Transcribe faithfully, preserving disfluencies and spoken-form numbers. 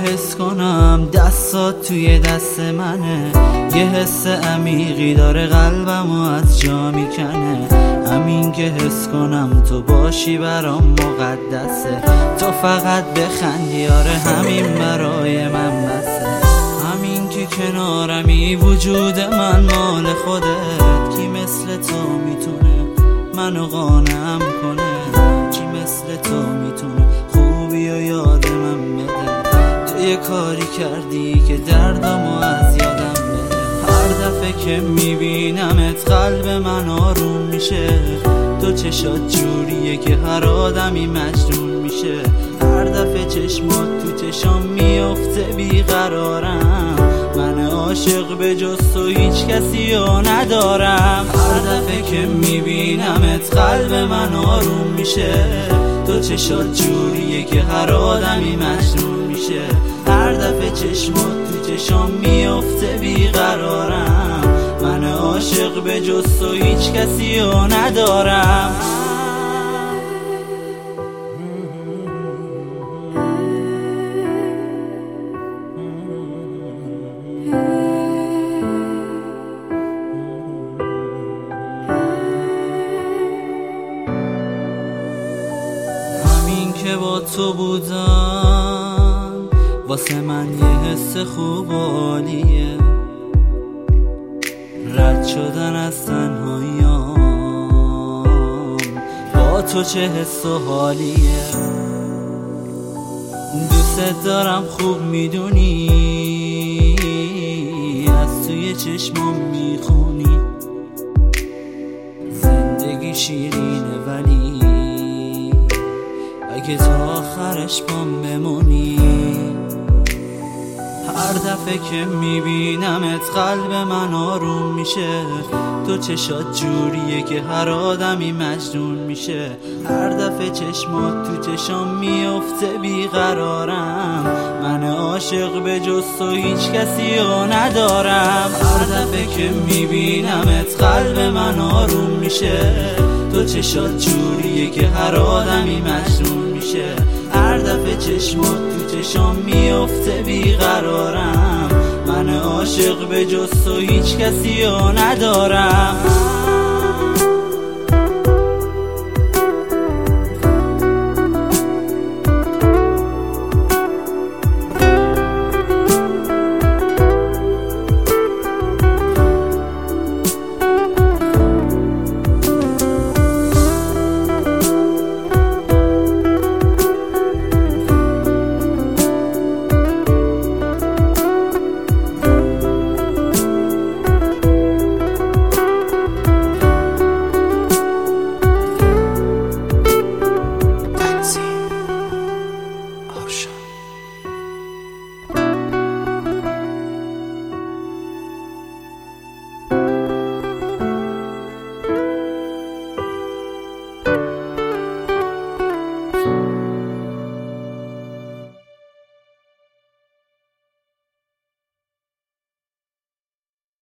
حس کنم دستات توی دست منه، یه حس عمیقی داره قلبمو از جا میکنه. همین که حس کنم تو باشی برام مقدسه، تو فقط بخندی آره همین برای من بسه. همین که کنارمی وجود من مال خودت، کی مثل تو میتونه منو قانعم کنه؟ کی مثل تو میتونه خوبی و یاد من بده؟ تو یه کاری کردی که دردمو از یادم بده. هر دفعه که میبینمت قلب من آروم میشه، تو چشات جوریه که هر آدمی مجنون میشه. هر دفعه چشمات تو چشام میافته بیقرارم، من عاشق به جز تو هیچ کسی رو ندارم. هر دفعه که میبینمت قلب من آروم میشه، تو چشات جوریه که هر آدمی مجنون میشه. هر دفعه چشمات تو چشام میافته بیقرارم، من عاشق به جز تو هیچ کسی رو ندارم. همین که با تو بودم واسه من یه حس خوب و عالیه، رد شدن از تنهاییام با تو چه حس و حالیه. دوست دارم خوب میدونی، از توی چشمام میخونی. زندگی شیرینه ولی اگه تا آخرش بام بمونی. هر دفعه که میبینمت قلب من آروم میشه، تو چشات جوریه که هر آدمی مجنون میشه. هر دفعه چشمات تو چشام میافته بیقرارم، من عاشق به جز تو هیچ کسی رو ندارم. هر دفعه که میبینمت قلب من آروم میشه، تو چشات جوریه که هر آدمی مجنون میشه. هر دفعه چشمات تو چشام میافته بیقرارم، من عاشق به جز تو هیچ کسی رو ندارم.